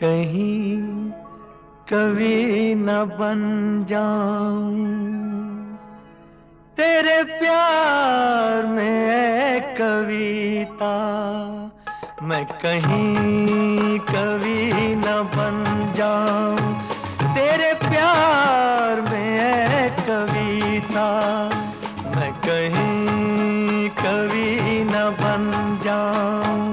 कहीं कवि न बन जाऊं तेरे प्यार में है कविता। मैं कहीं कवि न बन जाऊं तेरे प्यार में है कविता। मैं कहीं कवि न बन जाऊं।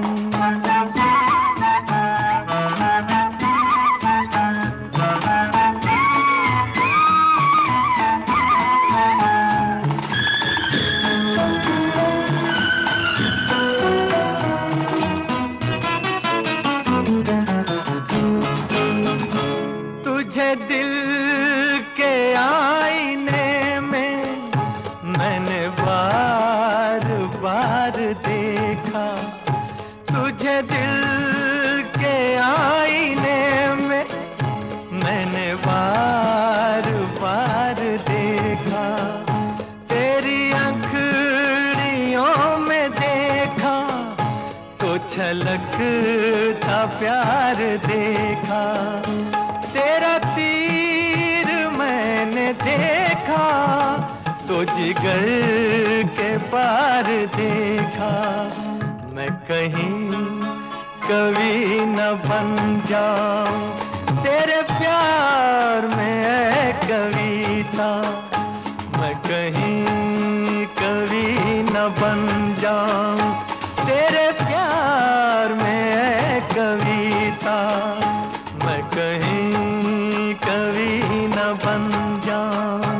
तुझे दिल के आईने में मैंने बार बार देखा। तुझे दिल के आईने में मैंने बार बार देखा। तेरी अंखड़ियों में देखा तो छलकता प्यार देखा। तेरा तीर मैंने देखा तो जिगर के पार देखा। मैं कहीं कवि न बन जाऊं तेरे प्यार में है कविता। मैं कहीं कवि न बन जाऊं तेरे प्यार में है कविता। मैं कहीं कवि न बन जाऊं।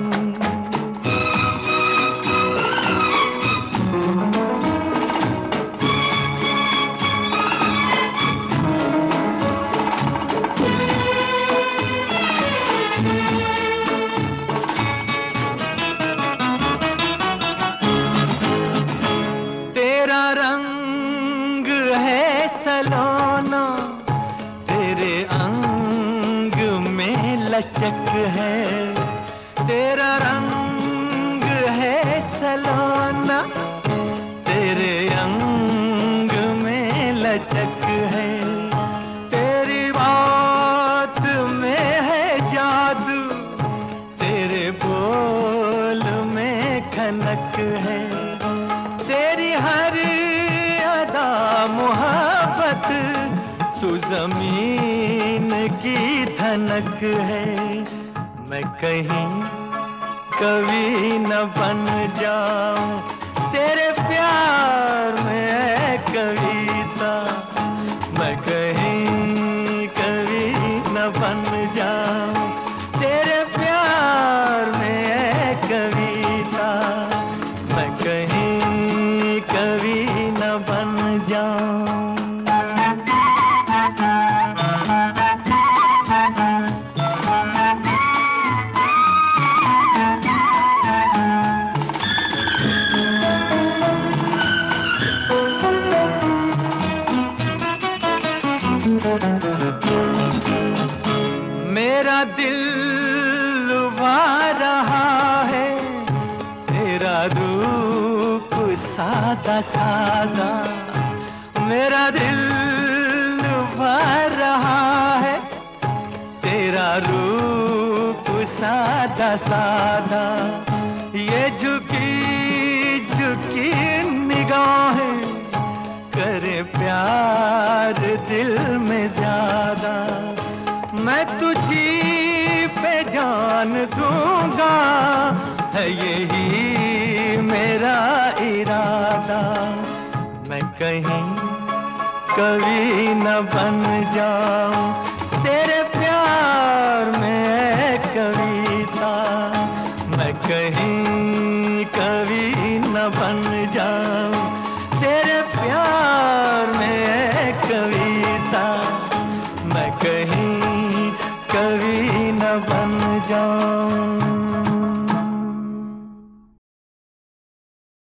तेरा रंग है सलोना तेरे अंग में लचक है। तेरा रंग है सलोना तेरे अंग में लचक है। तेरी बात में है जादू तेरे बोल में खनक है। तेरी हर अदा मोहब्बत तू जमीन की धनक है। मैं कहीं कवि न बन जाऊं तेरे प्यार में है कविता। मैं कहीं कवि न बन जाऊं तेरे प्यार में है कविता। मैं कहीं कवि न बन जाऊं। मेरा दिल लुभा रहा है तेरा रूप सादा सादा। मेरा दिल लुभा रहा है तेरा रूप सादा सादा। ये झुकी झुकी निगाहें करे प्यार दिल में ज्यादा। मैं तुझी पे जान दूंगा है यही मेरा इरादा। मैं कहीं कवि न बन जाऊं तेरे प्यार में है कविता। मैं कहीं कवि न बन जाऊं तेरे प्यार